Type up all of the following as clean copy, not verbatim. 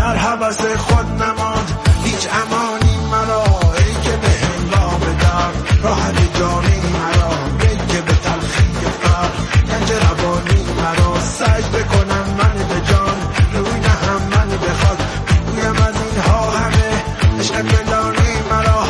در هوس خود نماند هیچ امانی مرا، ای که به هنگام درد راحت جانی مرا، ای که به تلخی فرق گنج روانی مرا. سجده کنم من به جان روی نهم من به خاک، گویم از اینها همه عشق پنهانی مرا.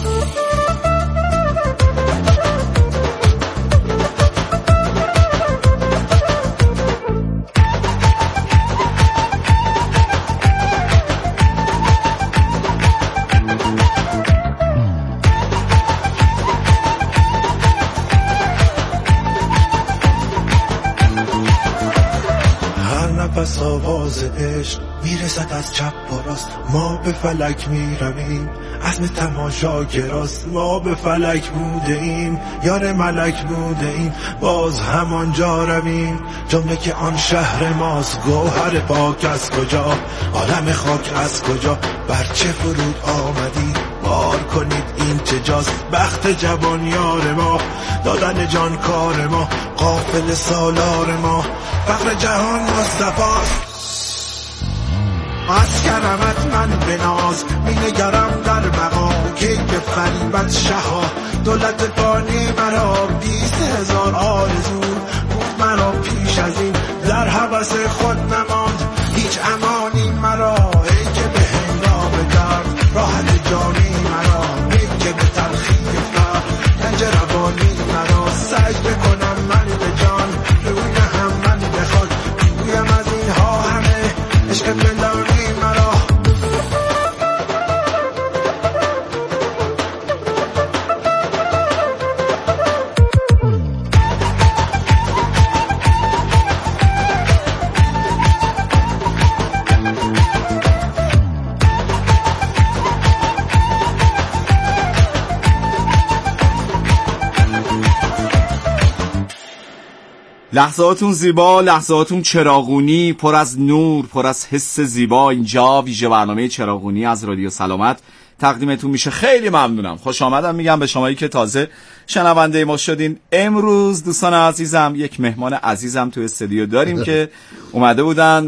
پس آواز عشق میرسد از چپ و راست، ما به فلک میرویم عزم تماشا گراست. ما به فلک بوده ایم یار ملک بوده ایم، باز همانجا رویم جمله که آن شهر ماست. گوهر پاک از کجا، عالم خاک از کجا، بر چه فرود آمدید بار کنید این چه جاست. بخت جوان یار ما، دادن جان کار ما، قافل سالار ما، فخر جهان مصطفاست. از کرمت من بناز می نگرم در مقام، که به فریبت شها دولت فانی مرا. 20,000 آرزو بود مرا پیش از این، در هوس خود نماند هیچ امانی مرا، ای که به هنگام درد راحت جانی مرا، ای که به تلخی فرق گنج روانی مرا. سجده کنم من به جان روی نهم من به خاک، گویم از اینها همه عشق پنهانی مرا. لحظاتون زیبا، لحظاتون چراغونی، پر از نور، پر از حس زیبا. اینجا ویژه برنامه چراغونی از رادیو سلامت تقدیمتون میشه. خیلی ممنونم، خوش آمدم میگم به شمایی که تازه شنونده ما شدین. امروز دوستان عزیزم یک مهمان عزیزم تو استودیو داریم که اومده بودن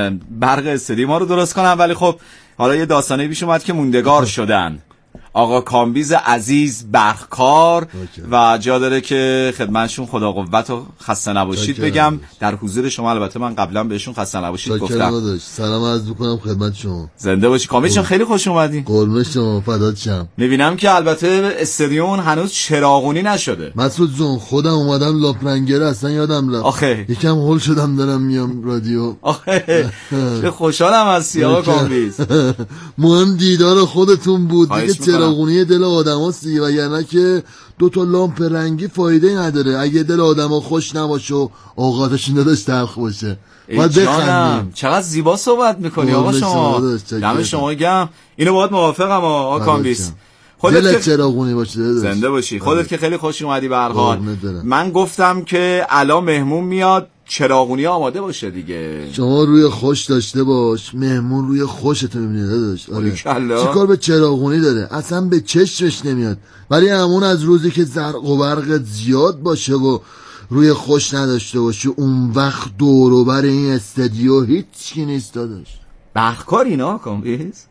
برق استودیو ما رو درست کنن، ولی خب حالا یه داستانه پیش اومد که موندگار شدن. آقا کامبیز عزیز برقکار و جا داره که خدمتشون خدا قوت و خسته نباشید بگم در حضور شما. البته من قبلا بهشون خسته نباشید گفتم. سلام عرض می‌کنم خدمت شما. زنده باشی کامبیز جان، خیلی خوش اومدین. قربون شما، فدات شم. میبینم که البته استادیوم هنوز چراغونی نشده. مسعود جون خودم اومدم لاپرنگره اصلا یادم رفت. آخه یکم هول شدم دارم میام رادیو. آخه چه خوشحالم از سیاه کامبیز. مهم دیدار خودتون بود دیگه. چراغونی دل آدماست دیگه، وگرنه که 2 لامپ رنگی فایده نداره اگه دل آدما خوش نباشه و اوقاتشون دلش تلخ باشه. باید بخندیم. چقدر زیبا صحبت میکنی آقا شما. دم شما گرم. اینو باید موافقم آقا کامبیز. خودت چراغونی باشه. زنده باشی. خودت که خیلی خوش اومدی به هر حال. من گفتم که الان مهمون میاد، چراغونی آماده باشه دیگه. شما روی خوش داشته باش، مهمون روی خوشت میبینه داداش. آره. چیکار به چراغونی داره؟ اصلا به چشمش نمیاد. ولی همون از روزی که زرق و برق زیاد باشه و روی خوش نداشته باشه، اون وقت دور و بر این استودیو هیچی نیست داداش. برقکار اینا کامبیز؟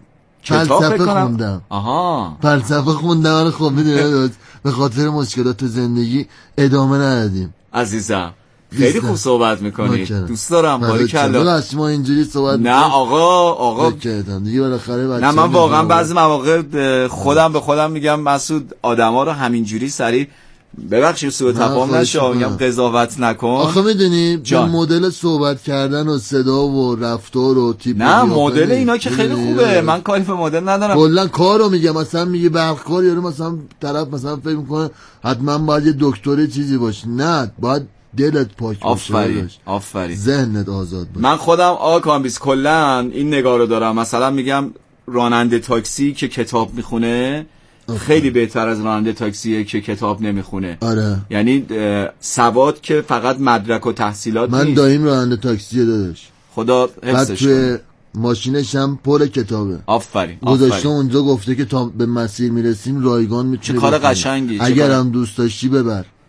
فلسفه خوندم. آها، فلسفه خوندم. خب میدونی به خاطر مشکلات زندگی ادامه ندادیم. عزیزم خیلی خوب صحبت میکنی، دوست دارم. باریکلا. بس ما اینجوری صحبت نه آقا دیگه بالاخره نه من واقعا بعضی مواقع خودم به خودم میگم مسعود آدما رو همینجوری سریع ببخشید سوء تفاهم نشه، میگم قضاوت نکن. آخه میدونی به مدل صحبت کردن و صدا و رفتار و تیپ نه مدل اینا که خیلی خوبه، من کاری به مدل ندارم. کلا کارو میگم، مثلا میگه برقکار یارو مثلا طرف مثلا فکر میکنه حتما باید یه دکتری چیزی باشه. نه، باید دلت پاک باشه. آفرین. ذهنت آزاد باشه. من خودم آقا کامبیز کلا این نگاه رو دارم، مثلا میگم راننده تاکسی که کتاب میخونه خیلی بهتر از راننده تاکسیه که کتاب نمیخونه. آره. یعنی سواد که فقط مدرک و تحصیلات من نیست. دایم راننده تاکسیه داداش. خدا حفظش کنه. ماشینش هم پر کتابه. آفرین. گذاشته اونجا گفته که تا به مسیر میرسیم رایگان میتونی. چه کار قشنگی. اگر هم دوست داشتی ببر.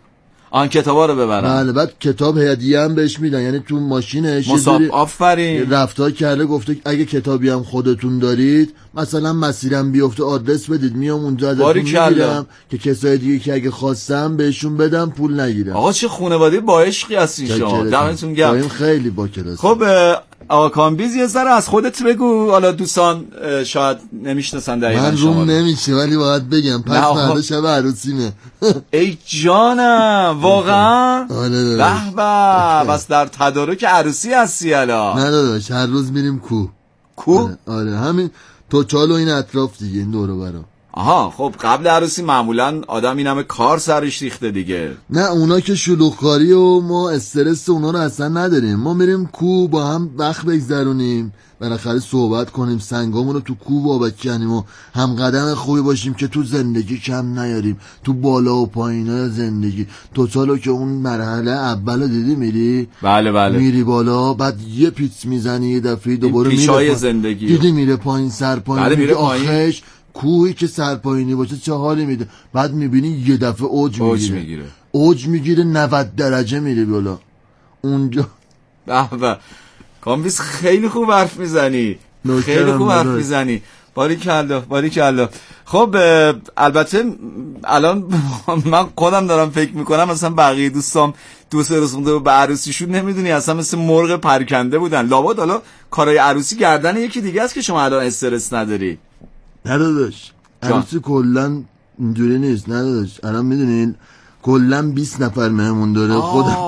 آن کتابا رو ببرن. بله، بعد کتاب هدیه هم بهش میدن، یعنی تو ماشینش آفرین رفتار کرده، گفته اگه کتابی هم خودتون دارید مثلا مسیرم بیفته آدرس بدید، میام اونجا ازتون میگیرم که کسای دیگه که اگه خواستم بهشون بدم پول نگیرم. آقا چه خانواده با عشقی هستین شما، دمتون گرم. خیلی با کلاس. خب آقا کامبیز یه ذره از خودت بگو، حالا دوستان شاید نمیشناسن دقیقاً من شما. من نمیشه ولی باید بگم پس فردا شب عروسیمه. ای جانم واقعا؟ آره به به، بس در تدارک عروسی هستی الان؟ نه داداش، هر روز میریم کو؟ آره همین توچال و این اطراف دیگه، این دور و برا. آها خب قبل عروسی معمولا آدم این همه کار سرش ریخته دیگه. نه اونا که شلوغکاری و ما استرس اونا رو اصلا نداریم، ما میریم کو با هم وقت بگذرونیم، بالاخره صحبت کنیم، سنگامون رو تو کو بابت کنیم و هم قدم خوبی باشیم که تو زندگی کم نیاریم، تو بالا و پایینای زندگی. توتالو که اون مرحله اول دیدی میری، بله میری بالا، بعد یه پیچ میزنی، یه دفعه دوباره میره زندگی دیدی میره پایین، سر پایین، بله میره پایین. کوهی که سرپایینی باشه چه حالی میده، بعد میبینی یه دفعه اوج میگیره 90 درجه میره بالا اونجا. به کامبیز خیلی خوب حرف میزنی، خیلی خوب حرف میزنی، باریکالله. خب البته الان من خودم دارم فکر میکنم مثلا بقیه دوستام 2-3 روز مونده به عروسیشون نمیدونی اصلا مثل مرغ پرکنده بودن. لابد حالا کارهای عروسی گردن یکی دیگه است که شما الان استرس نداری. نه داداش، عروسی کلن اینجوری نیست. نه داداش، الان میدونین کلن 20 نفر مهمون داره. خودم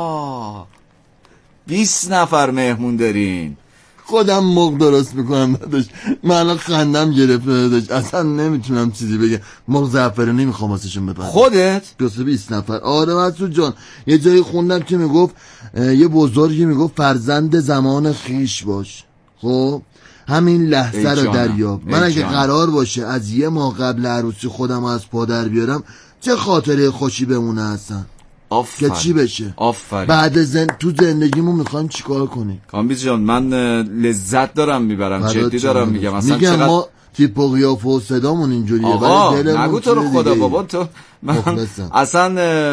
20 نفر مهمون دارین؟ خودم مرغ درست میکنم داداش. من الان خندم گرفته داداش، اصلا نمیتونم چیزی بگم. مرغ زعفرانی میخوام واسهشون بپرم. خودت؟ 20 نفر. آره مسعود جان، یه جایی خوندم که میگفت یه بزرگی میگفت فرزند زمان خیش باش. خب همین لحظه رو دریاب. من اگه قرار باشه از یه ماه قبل عروسی خودم از پا در بیارم، چه خاطره خوشی بمونه اصلا. که چی بشه بعد تو زندگیمون میخوایم چیکار کنیم. کامبیز جان من لذت دارم میبرم، جدی دارم میگم. اصلا میگم چقدر... ما تیپ و قیافه و صدامون اینجوریه. آقا نگو تو رو خدا بابا، تو من اصلا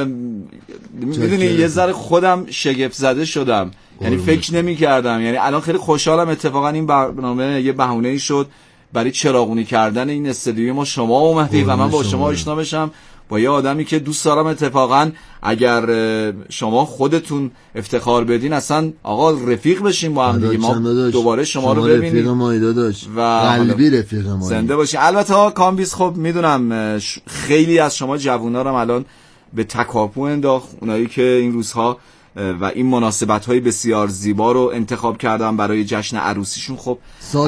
میدونی یه ذره خودم شگفت زده شدم. یعنی فکر نمی کردم، یعنی الان خیلی خوشحالم اتفاقا این برنامه یه بهونه‌ای شد برای چراغونی کردن این استودیوی ما. شما اومدی و من با شما آشنا بشم، با یه آدمی که دوست دارم اتفاقا اگر شما خودتون افتخار بدین اصلا آقا رفیق بشیم با هم دیگه. ما دوباره شما رو ببینیم. رفیق ما داداش و قلبی رفیق ما زنده باشین. البته کامبیز خب میدونم خیلی از شما جوونا رو الان به تکاپو انداخت، اونایی که این روزها و این مناسبت‌های بسیار زیبا رو انتخاب کردن برای جشن عروسیشون. خب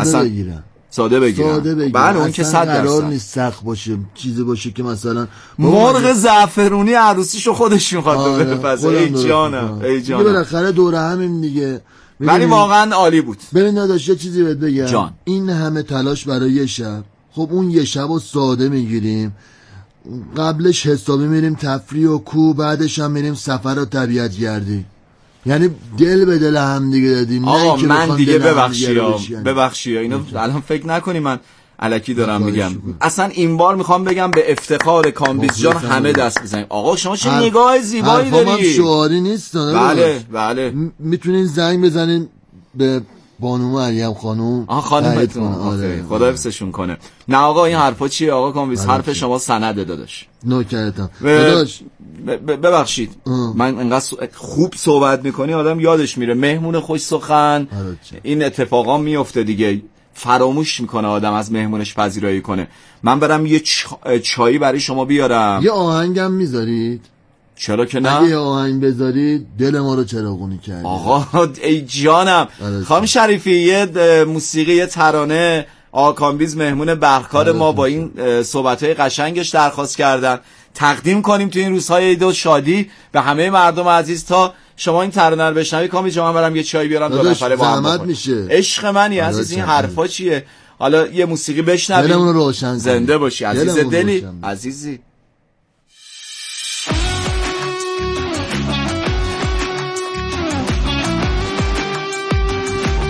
ساده بگیرن. بله اون که 100% قرار نیست سخت باشه، چیزی باشه که مثلا مرغ زعفرونی عروسیشو خودش می‌خواد بپزه. ای جانم بالاخره دوره همین دیگه. ولی واقعا عالی بود. ببین داداش یه چیزی بهت بگم جان. این همه تلاش برای یه شب، خب اون یه شبو ساده میگیریم، قبلش حسابی میریم تفریح و کو، بعدش هم میریم سفر و طبیعت گردی. یعنی دل به دل هم دیگه دادیم. آقا من دیگه ببخشی اینو الان فکر نکنی من الکی دارم میگم. اصلا این بار میخوام بگم به افتخار کامبیز جان همه دست بزنیم. آقا شما چه نگاه زیبایی داری. حرفام شعاری نیست. بله میتونین زنگ بزنین به بانو مریم خانومتون. خدا حفظشون کنه. نه آقا این حرفا چیه آقا کامبیز؟ حرف شما سنده داداش. نوکرتم داداش. ببخشید من انقدر خوب صحبت میکنی آدم یادش میره. مهمون خوش سخن این اتفاقا میفته دیگه، فراموش میکنه آدم از مهمونش پذیرایی کنه. من برم یه چایی برای شما بیارم. یه آهنگم میذارید؟ چرا که نه؟ اگه آهنگ بذارید دل ما رو چراغونی کردید. آقا ای جانم. خانم شریفی یه موسیقی یه ترانه آقا کامبیز مهمون برخکار ما با این صحبت‌های قشنگش درخواست کردن تقدیم کنیم تو این روزهای عید و شادی به همه مردم عزیز. تا شما این ترانه رو بشنوید کامبیز جان برام یه چای بیارم دو نفره با هم بخوریم. عشق منی عزیز، این حرفا چیه؟ حالا یه موسیقی بشنویم. دلمون رو روشن زنده باشی عزیز دلی عزیزی.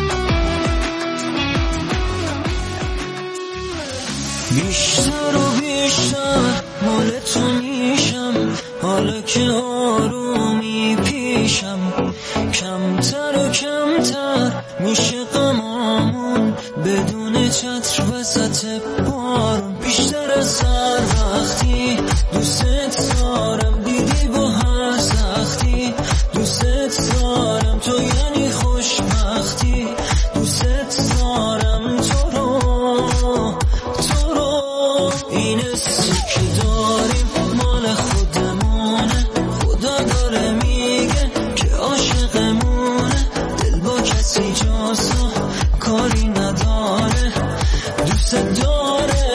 بیشتر و بیشتر مال تو میشم، حالا که آرومی پیشم، کمتر و کمتر میشه غمامون، بدون چتر وسط بارون، بیشتر از هر وقتی دوست دارم، دیدی با هر سختی دوست دارم، تو یعنی خوشبختی، دوست دارم تو رو این حسی که داریم مال خودمونه، خدا داره میگه که عاشقمونه، دل با کسی جاسو کاری نداره، دوست داره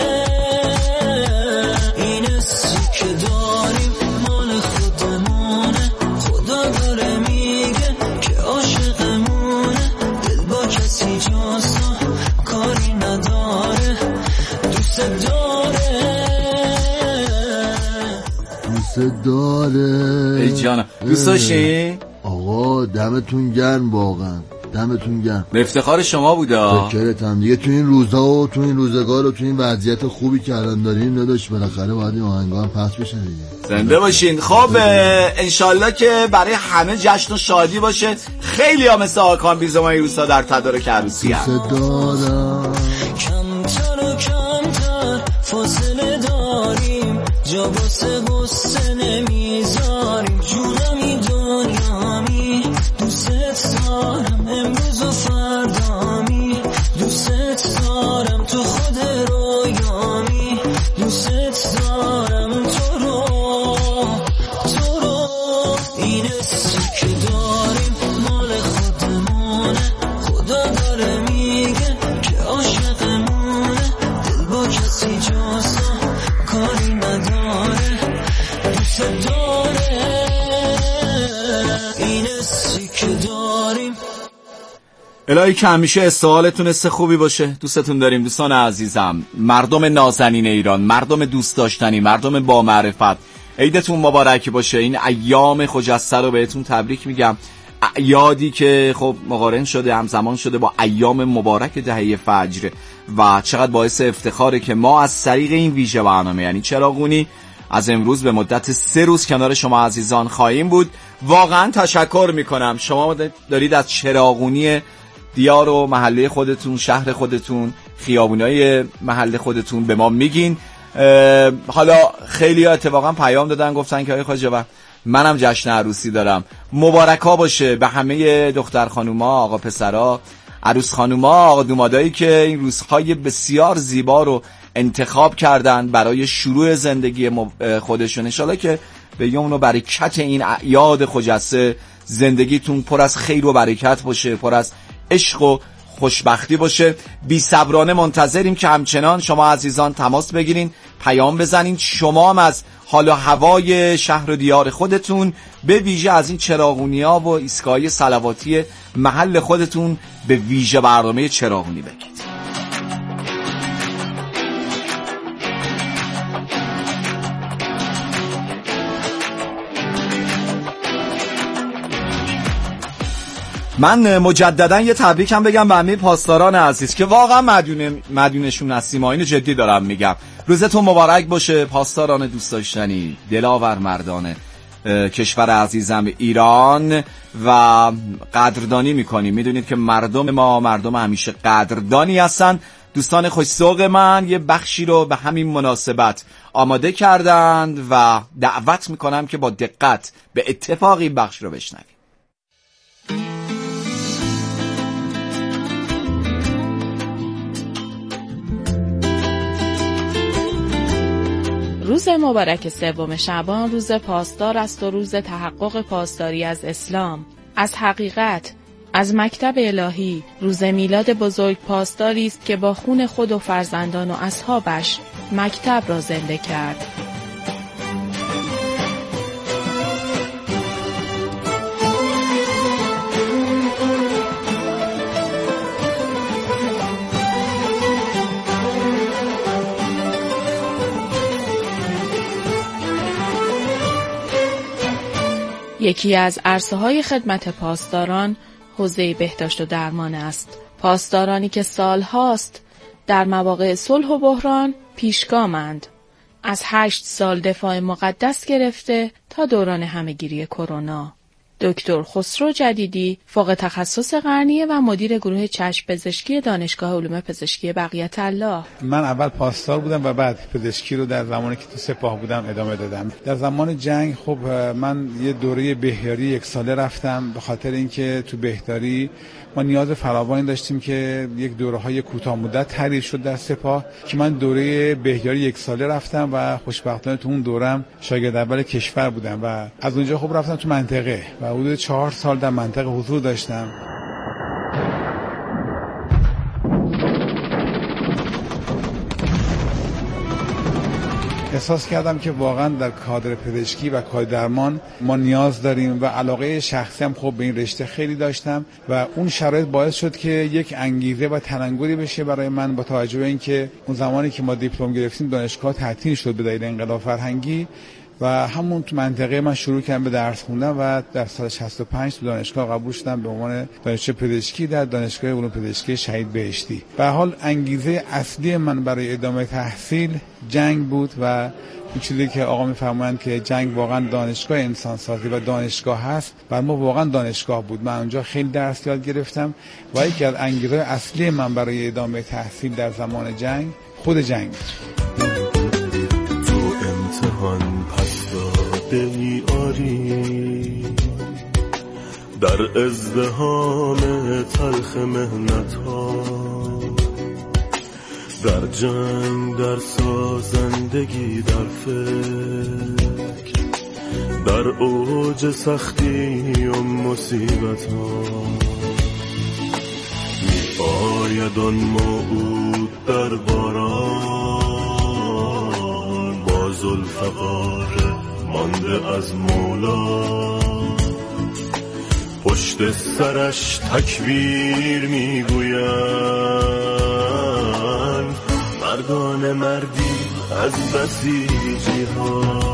این حسی که داریم مال خودمونه، خدا داره میگه که عاشقمونه، دل با کسی جاسو کاری نداره، دوست داره. ای جانم دوست داشتی؟ آقا دمتون گرم، واقعا دمتون گرم، به افتخار شما بودا. فکرتم دیگه تو این روزا و تو این روزگار و تو این وضعیت خوبی که الان داریم نداشت، بالاخره باید این آهنگا هم پخش بشه دیگه. زنده باشین. خب انشالله که برای همه جشن و شادی باشه. خیلی ها مثل آکان بیزمایی روستا در تدارک عروسی هم. کمتر و کمتر فاصله داریم، جا باسه غصه نمیذاریم، جونمی دنیامی دوست دارم، امروز و فردامی دوست دارم، تو خود رویامی دوست دارم، تو رو این حسی که داریم مال خودمونه، خدا داره میگه که عاشقمونه، دل با کسی جاسو کاری نداره، دوست داره این حسی که داریم. الهی که همیشه استحالتون تونسته خوبی باشه. دوستتون داریم دوستان عزیزم، مردم نازنین ایران، مردم دوست داشتنی، مردم با معرفت، عیدتون مبارک باشه. این ایام خجسته رو بهتون تبریک میگم، اعیادی که خب مقارن شده، همزمان شده با ایام مبارک دهه فجر و چقدر باعث افتخاره که ما از طریق این ویژه برنامه یعنی چراغونی از امروز به مدت 3 روز کنار شما عزیزان خواهیم بود. واقعا تشکر میکنم، شما دارید از چراغونی دیار و محله خودتون، شهر خودتون، خیابونای محله خودتون به ما میگین. حالا خیلی ها اتفاقا پیام دادن گفتن که آقای خواجه منم جشن عروسی دارم، مبارک ها باشه به همه دختر خانوما، آقا پسرا، عروس خانوما، آقا دومادایی که این روزهای بسیار زیبا رو انتخاب کردن برای شروع زندگی خودشون. انشالله که به یمن و برکت این اعیاد خجسته زندگیتون پر از خیر و برکت باشه، پر از عشق و خوشبختی باشه. بی صبرانه منتظریم که همچنان شما عزیزان تماس بگیرین، پیام بزنین، شما هم از حال و هوای شهر و دیار خودتون، به ویژه از این چراغونی‌ها و ایستگاه‌های صلواتی محل خودتون به ویژه برنامه چراغونی بگید. من مجددا یه تبریکم بگم به همه پاسداران عزیز که واقعا مدیونشون هستیم، اینو جدی دارم میگم. روزتون مبارک باشه پاسداران دوست داشتنی، دلاور مردان کشور عزیزم ایران و قدردانی میکنیم. میدونید که مردم ما مردم همیشه قدردانی هستن. دوستان خوش‌ذوق من یه بخشی رو به همین مناسبت آماده کردند و دعوت میکنم که با دقت به اتفاق این بخش رو بشنویم. روز مبارک 3 شعبان روز پاسدار است و روز تحقق پاسداری از اسلام، از حقیقت، از مکتب الهی. روز میلاد بزرگ پاسداری است که با خون خود و فرزندان و اصحابش مکتب را زنده کرد. یکی از عرصه‌های خدمت پاسداران حوزه بهداشت و درمان است. پاسدارانی که سالهاست در مواقع صلح و بحران پیشگامند از 8 سال دفاع مقدس گرفته تا دوران همهگیری کرونا. دکتر خسرو جدیدی فوق تخصص قرنیه و مدیر گروه چشم پزشکی دانشگاه علوم پزشکی بقیت الله. من اول پاسدار بودم و بعد پزشکی رو در زمانی که تو سپاه بودم ادامه دادم. در زمان جنگ خب من یه دوره بهداری 1 ساله رفتم، به خاطر اینکه تو بهداری ما نیاز فراوانی داشتیم که یک دوره‌های کوتاه مدت تعریف شد در سپاه که من دوره بهداری 1 ساله رفتم و خوشبختانه تو اون دورم شاگرد اول کشور بودم و از اونجا خب رفتم تو منطقه و حدود 4 سال در منطقه حضور داشتم. احساس کردم که واقعا در کادر پزشکی و کادر درمان ما نیاز داریم و علاقه شخصی هم خب به این رشته خیلی داشتم و اون شرایط باعث شد که یک انگیزه و تلنگری بشه برای من، با توجه به اینکه اون زمانی که ما دیپلم گرفتیم دانشگاه تعطیل شد به دلیل انقلاب فرهنگی و همون تو منطقه من شروع کردم به درس خوندن و در سال 65 تو دانشگاه قبول شدم به عنوان دانشجوی پزشکی در دانشگاه علوم پزشکی شهید بهشتی. به هر حال انگیزه اصلی من برای ادامه تحصیل جنگ بود و این چیزی که آقا میفرمایند که جنگ واقعا دانشگاه انسانسازی و دانشگاه هست، بر ما واقعا دانشگاه بود. من اونجا خیلی درس یاد گرفتم و یکی از انگیزه اصلی من برای ادامه تحصیل در زمان جنگ خود جنگ بود. امتحان پس داده میاری در ازدحام تلخ مهنت ها، در جنگ، در سازندگی، در فکر، در اوج سختی و مصیبت ها، می آید آن موعود در باران ذوالفقار مانده از مولا، پشت سرش تکبیر میگویند مردان مردی از بسیجی ها.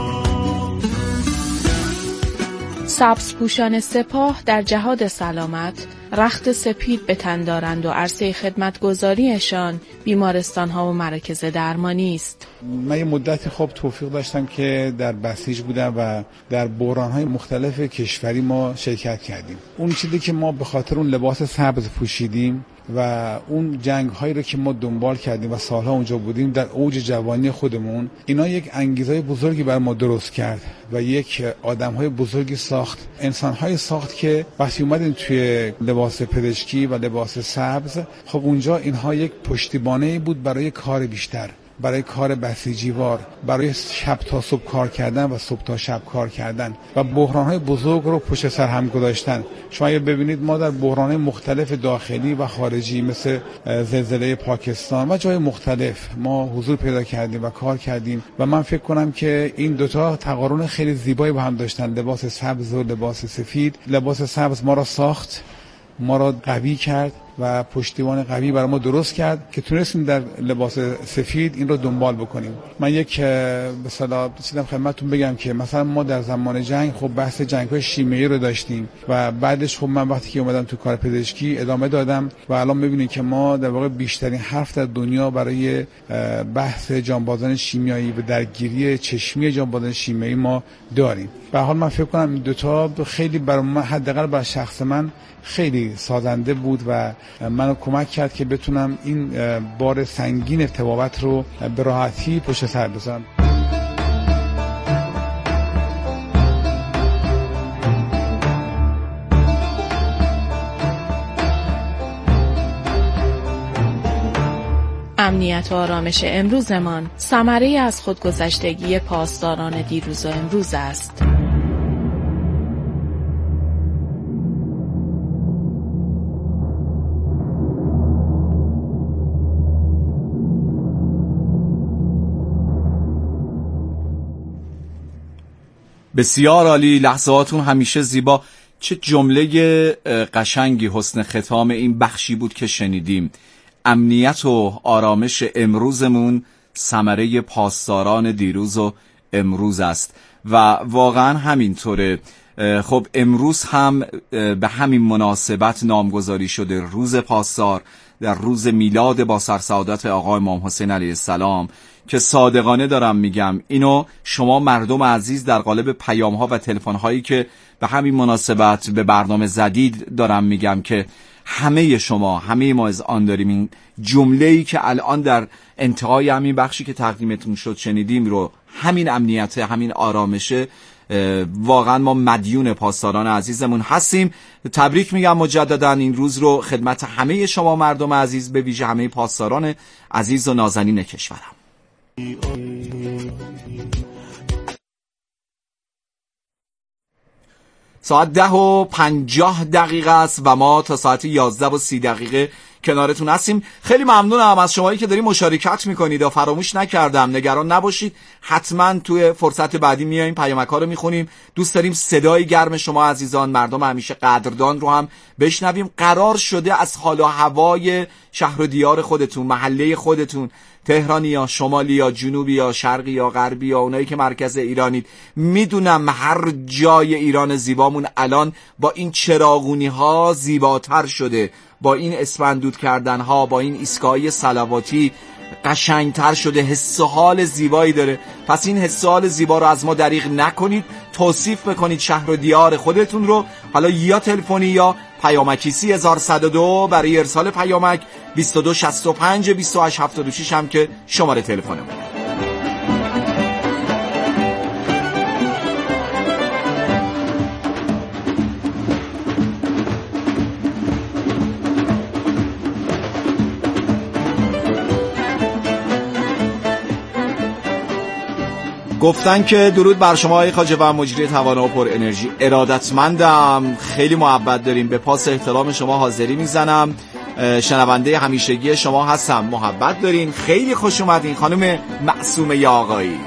سبزپوشان سپاه در جهاد سلامت رخت سپید به تن دارند و عرصه خدمتگزاریشان بیمارستان‌ها و مراکز درمانی است. من یه مدتی خب توفیق داشتم که در بسیج بودم و در بحران‌های مختلف کشوری ما شرکت کردیم. اون چیزی که ما به خاطر اون لباس سبز پوشیدیم و اون جنگ‌هایی رو که ما دنبال کردیم و سالها اونجا بودیم در اوج جوانی خودمون، اینا یک انگیزه بزرگی بر ما درست کرد و یک آدم‌های بزرگی ساخت، انسان‌های ساخت که وقتی اومدیم توی لباس پزشکی و لباس سبز، خب اونجا اینها یک پشتیبانه‌ای بود برای کار بیشتر، برای کار بسیجیوار، برای شب تا صبح کار کردن و صبح تا شب کار کردن و بحران‌های بزرگ رو پشت سر هم گذاشتن. شما اگه ببینید ما در بحران‌های مختلف داخلی و خارجی مثل زلزله پاکستان و جای مختلف ما حضور پیدا کردیم و کار کردیم و من فکر کنم که این دوتا تقارن خیلی زیبایی با هم داشتن، لباس سبز و لباس سفید. لباس سبز ما را ساخت، ما را قوی کرد و پشتیبان قوی برای ما درست کرد که تونستیم در لباس سفید این رو دنبال بکنیم. من یک به اصطلاح چیزم خدمتتون بگم که مثلا ما در زمان جنگ خب بحث جنگ‌های شیمیایی رو داشتیم و بعدش خب من وقتی که اومدم تو کار پزشکی ادامه دادم و الان می‌بینید که ما در واقع بیشترین حرف در دنیا برای بحث جانبازان شیمیایی و درگیری چشمی جانبازان شیمیایی ما داریم. به هر حال من فکر کنم این دو تا خیلی برای من، حداقل برای شخص من، خیلی سازنده بود و منو کمک کرد که بتونم این بار سنگین ارتباطات رو به راحتی پشت سر بذارم. امنیت و آرامش امروزمان ثمره از خودگذشتگی پاسداران دیروز و امروز است. بسیار عالی، لحظاتون همیشه زیبا. چه جمله قشنگی حسن ختام این بخشی بود که شنیدیم. امنیت و آرامش امروزمون ثمره پاسداران دیروز و امروز است و واقعا همینطوره. خب امروز هم به همین مناسبت نامگذاری شده روز پاسدار در روز میلاد با سرسعادت آقا امام حسین علیه السلام که صادقانه دارم میگم اینو شما مردم عزیز در قالب پیام‌ها و تلفن‌هایی که به همین مناسبت به برنامه زدید دارم میگم که همه شما، همه ما از آن داریم این جمله‌ای که الان در انتهای همین بخشی که تقدیمتون شد شنیدیم رو، همین امنیت، همین آرامشه، واقعا ما مدیون پاسداران عزیزمون هستیم. تبریک میگم مجددا این روز رو خدمت همه شما مردم عزیز، به ویژه همه پاسداران عزیز و نازنین کشورم. ساعت 10:50 است و ما تا ساعت 11:30 کنارتون هستیم. خیلی ممنونم از شمایی که دارید مشارکت میکنید و فراموش نکردم، نگران نباشید، حتما توی فرصت بعدی میایم پیامک‌ها رو میخونیم. دوست داریم صدای گرم شما عزیزان، مردم همیشه قدردان رو هم بشنویم. قرار شده از حال و هوای شهر و دیار خودتون، محله خودتون، تهرانی یا شمالی یا جنوبی یا شرقی یا غربی یا اونایی که مرکز ایرانید، میدونم هر جای ایران زیبامون الان با این چراغونی ها زیباتر شده، با این اسفندود کردن ها، با این ایستگاهی صلواتی قشنگتر شده، حس و حال زیبایی داره. پس این حس و حال زیبا رو از ما دریغ نکنید، توصیف بکنید شهر و دیار خودتون رو، حالا یا تلفنی یا پیامکی. 3102 برای ارسال پیامک، 2265 2876 هم که شماره تلفنمونه. گفتن که درود بر شما آقای خواجه و مجری توانا و پر انرژی، ارادتمندم، خیلی محبت داریم، به پاس احترام شما حاضری میزنم، شنونده همیشگی شما هستم، محبت دارین، خیلی خوش اومدین خانم معصومه آقایی.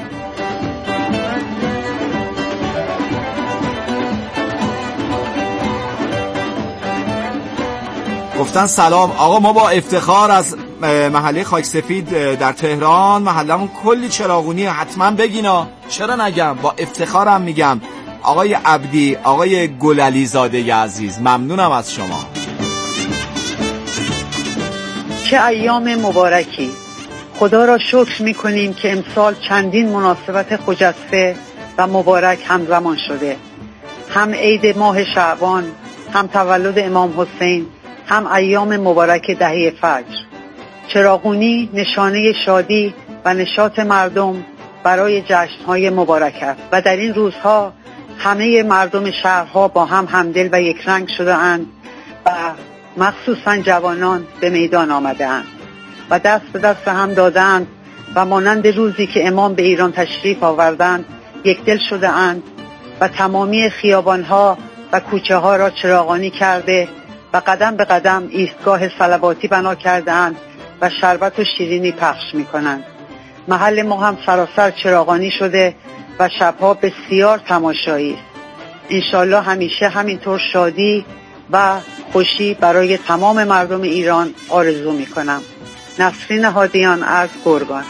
گفتن سلام آقا، ما با افتخار از محله خاک سفید در تهران، محلمون کلی چراغونی، حتما بگینا، چرا نگم، با افتخارم میگم. آقای عبدی، آقای گلعلی زاده عزیز، ممنونم از شما. چه ایام مبارکی، خدا را شکر میکنیم که امسال چندین مناسبت خجسته و مبارک همزمان شده، هم عید ماه شعبان، هم تولد امام حسین، هم ایام مبارک دهه فجر. چراغونی نشانه شادی و نشاط مردم برای جشن‌های مبارک است و در این روزها همه مردم شهرها با هم همدل و یکرنگ شده‌اند و مخصوصاً جوانان به میدان آمده‌اند و دست به دست هم دادند و مانند روزی که امام به ایران تشریف آوردند یکدل شده‌اند و تمامی خیابان‌ها و کوچه‌ها را چراغانی کرده و قدم به قدم ایستگاه صلواتی بنا کرده‌اند و شربت و شیرینی پخش می‌کنند. محل ما هم سراسر چراغانی شده و شبها بسیار تماشایی است. انشالله همیشه همینطور شادی و خوشی برای تمام مردم ایران آرزو می‌کنم. نسرین هادیان از گرگان.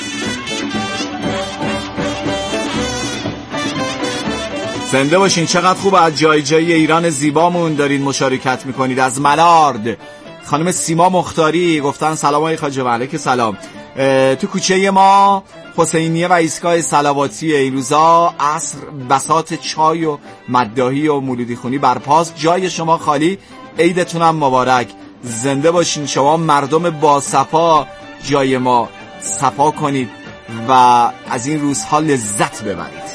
زنده باشین. چقدر خوب از جای جای ایران زیبامون دارین مشارکت میکنید. از ملارد خانم سیما مختاری گفتن سلام آقای خواجه. و علیک سلام. تو کوچه ما حسینیه و ایستگاه صلواتی این روزا عصر بساط چای و مداحی و مولودی خونی برپاست. جای شما خالی. عیدتونم مبارک. زنده باشین شما مردم با صفا. جای ما صفا کنید و از این روزها لذت ببرید.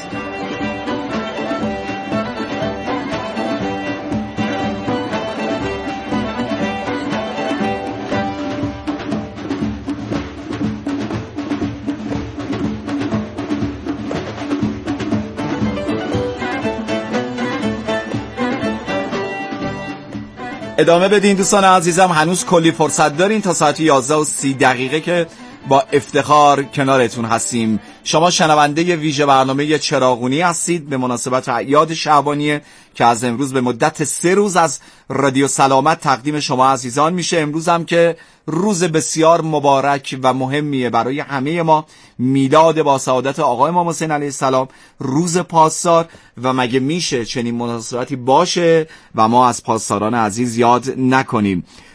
ادامه بدین دوستان عزیزم، هنوز کلی فرصت دارین تا ساعت 11:30 که با افتخار کنارتون هستیم. شما شنونده ویژه برنامه چراغونی هستید به مناسبت اعیاد شعبانیه که از امروز به مدت 3 روز از رادیو سلامت تقدیم شما عزیزان میشه. امروز هم که روز بسیار مبارک و مهمیه برای همه ما، میلاد با سعادت آقای امام حسین علیه السلام، روز پاسدار، و مگه میشه چنین مناسبتی باشه و ما از پاسداران عزیز یاد نکنیم.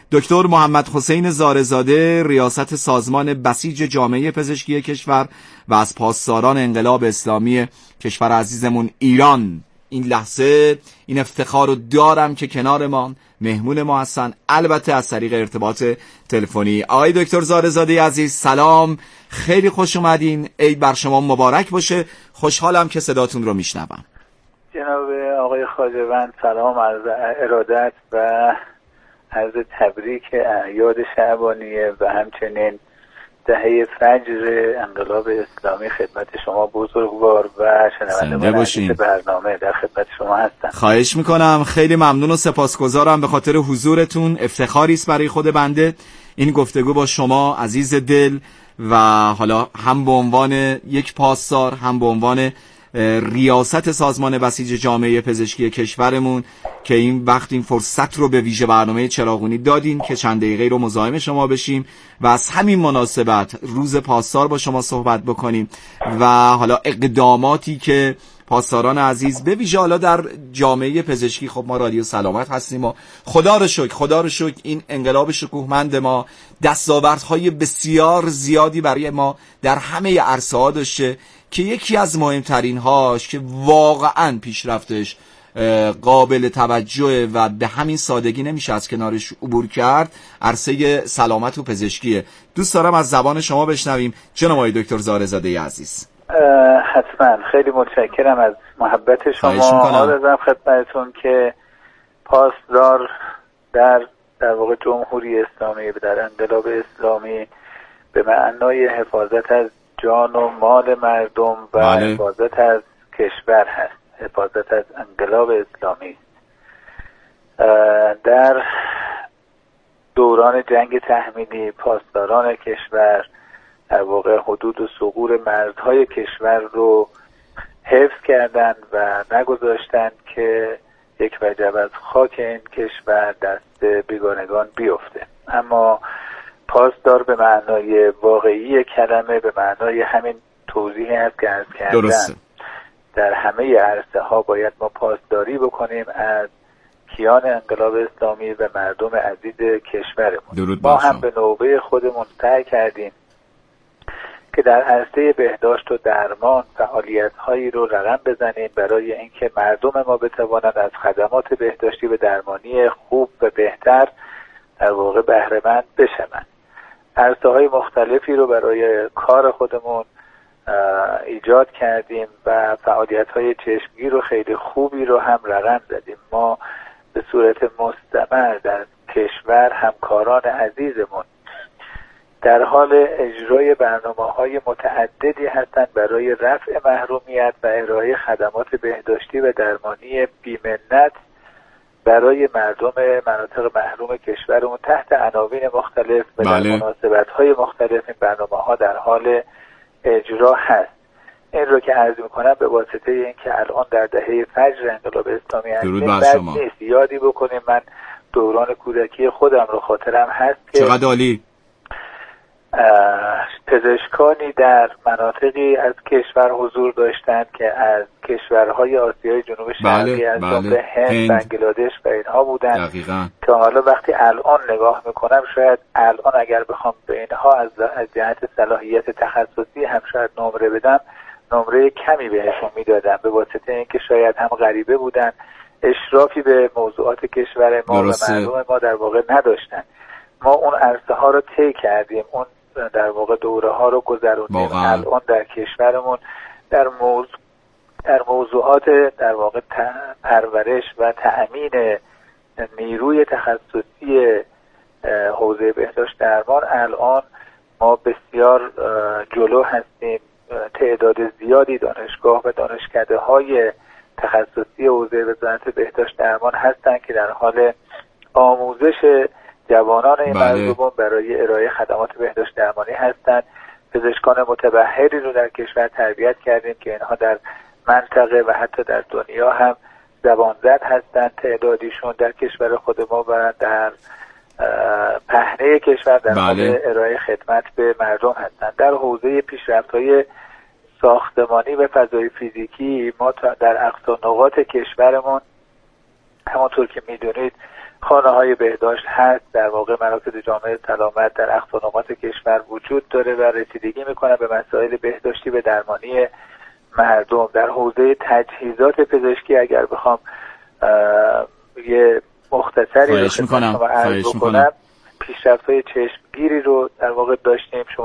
دکتر محمد حسین زارزاده، ریاست سازمان بسیج جامعه پزشکی کشور و از پاسداران انقلاب اسلامی کشور عزیزمون ایران. این لحظه این افتخار رو دارم که کنار ما مهمون ما هستن، البته از طریق ارتباط تلفنی. آقای دکتر زارزاده عزیز سلام، خیلی خوش اومدین. عید بر شما مبارک باشه. خوشحالم که صداتون رو میشنوم. جناب آقای خواجه‌وند سلام، عرض ارادت و عرض تبریک اعیاد شعبانیه و همچنین دهه فجر انقلاب اسلامی خدمت شما بزرگوار و شنوندگان عزیز برنامه در خدمت شما هستم. خواهش میکنم، خیلی ممنون و سپاسگزارم به خاطر حضورتون. افتخاری است برای خود بنده این گفتگو با شما عزیز دل و حالا هم به عنوان یک پاسدار هم به عنوان ریاست سازمان بسیج جامعه پزشکی کشورمون که این وقت این فرصت رو به ویژه برنامه چراغونی دادین که چند دقیقه رو مزاحم شما بشیم و از همین مناسبت روز پاسدار با شما صحبت بکنیم و حالا اقداماتی که پاسداران عزیز به ویژه حالا در جامعه پزشکی، خب ما رادیو سلامت هستیم و خدا رو شکر این انقلاب شکوهمند ما دستاوردهای بسیار زیادی برای ما در همه عرصه‌ها داشته که یکی از مهمترین هاش که واقعا پیشرفتش قابل توجه و به همین سادگی نمیشه از کنارش عبور کرد، عرصه سلامت و پزشکیه. دوست دارم از زبان شما بشنویم جناب آقای دکتر زارزاده عزیز. حتما، خیلی متشکرم از محبت شما. آرزوام خدمتتون که پاسدار در واقع جمهوری اسلامی، در انقلاب اسلامی به معنای حفاظت از جان و مال مردم و حفاظت از کشور هست، حفاظت از انقلاب اسلامی. در دوران جنگ تحمیلی پاسداران کشور در واقع حدود و ثغور مرزهای کشور رو حفظ کردند و نگذاشتند که یک وجب از خاک این کشور دست بیگانگان بیفته. اما پاسدار به معنای واقعی کلمه، به معنای همین توضیحی هست که عرض کردم. درسته. در همه عرصه ها باید ما پاسداری بکنیم از کیان انقلاب اسلامی و مردم عزیز کشورمون. ما هم به نوبه خودمون سعی کردیم که در عرصه بهداشت و درمان فعالیت هایی رو رقم بزنیم برای اینکه مردم ما بتوانند از خدمات بهداشتی و درمانی خوب و بهتر در واقع بهره مند بشوند. عرصه های مختلفی رو برای کار خودمون ایجاد کردیم و فعالیت های چشمگیر و خیلی خوبی رو هم رقم زدیم. ما به صورت مستمر در کشور همکاران عزیزمون در حال اجرای برنامه‌های متعددی هستند برای رفع محرومیت و ارائه خدمات بهداشتی و درمانی بی‌منت برای مردم مناطق محروم کشورمون تحت عناوین مختلف و در مناسبت‌های مختلف. این برنامه‌ها در حال اجرا هست. این رو که عرض می‌کنم به واسطه اینکه الان در دهه فجر انقلاب اسلامی هستیم، بعد نیست یادی بکنیم. من دوران کودکی خودم رو خاطرم هست که چقدر عالی پزشکانی در مناطقی از کشور حضور داشتند که از کشورهای آسیای جنوب شرقی از جمله هند، بنگلادش و اینها بودند که حالا وقتی الان نگاه میکنم شاید الان اگر بخوام به اینها از جهت صلاحیت تخصصی هم شاید نمره بدم، نمره کمی بهشون میدادم به واسطه اینکه شاید هم غریبه بودن، اشرافی به موضوعات کشور ما و مردم ما در واقع نداشتن. ما اون عرصه ها رو طی کردیم، اون در واقع دوره ها رو گذروندیم. الان در کشورمون در موضوعات در واقع پرورش و تأمین نیروی تخصصی حوزه بهداشت درمان الان ما بسیار جلو هستیم. تعداد زیادی دانشگاه و دانشکده های تخصصی حوزه وزارت بهداشت درمان هستند که در حال آموزش جوانان این مردم برای ارائه خدمات بهداشت درمانی هستند. پزشکان متبحری رو در کشور تربیت کردیم که اینها در منطقه و حتی در دنیا هم زبانزد هستند. تعدادیشون در کشور خود ما و در پهنه کشور در حال ارائه خدمت به مردم هستند. در حوزه پیشرفت‌های ساختمانی و فضای فیزیکی ما در اقصا نقاط کشورمون همونطور که میدونید خانه های بهداشت هست، در واقع مراکز جامعه سلامت در اقصا نقاط کشور وجود داره و رسیدگی میکنه به مسائل بهداشتی و درمانی مردم. در حوزه تجهیزات پزشکی اگر بخوام یه مختصری رو عرض بکنم، پیشرفت‌های چشمگیری رو در واقع داشتیم. شما